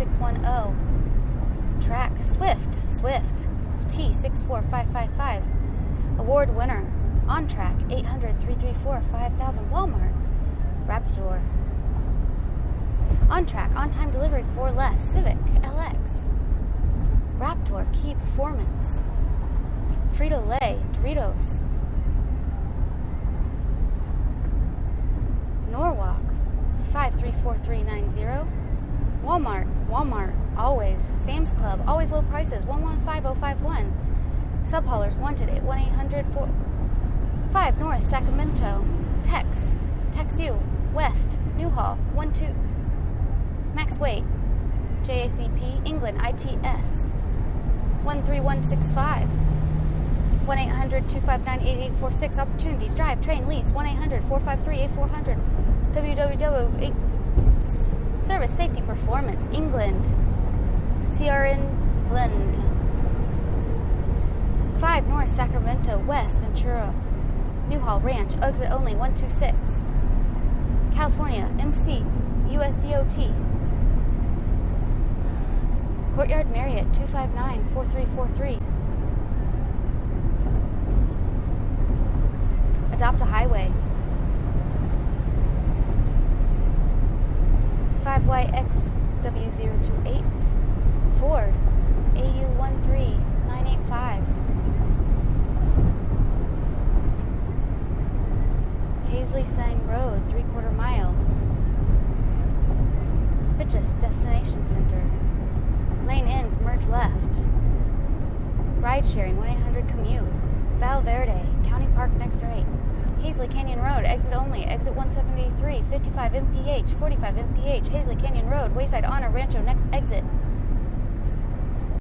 610. Track Swift T64555. Award winner On Track 800-334-5000 Walmart. Raptor. On Track on time delivery for less Civic LX. Raptor Key Performance. Frito-Lay Doritos. Norwalk 534390. Walmart, always. Sam's Club, always low prices, 115051. Subhaulers wanted at 1-800-5 North Sacramento. Tex U, West, Newhall, 12. Max Weight, JACP, England, ITS, 13165. 1-800-259-8846. Opportunities, drive, train, lease, 1-800-453-8400. www. Service, Safety, Performance, England. CRN Blend. 5 North Sacramento, West Ventura. Newhall Ranch, exit only 126. California, MC, USDOT. Courtyard Marriott, 259-4343. Adopt a Highway. 5YXW028. Ford AU13985. Hazley Sang Road, 3/4 mile. Pitchess Destination Center. Lane ends, merge left. Ride sharing, 1-800-COMMUTE. Val Verde, County Park next right. Hazley Canyon Road, exit only, exit 173, 55 mph, 45 mph, Hazley Canyon Road, Wayside Honor Rancho, next exit.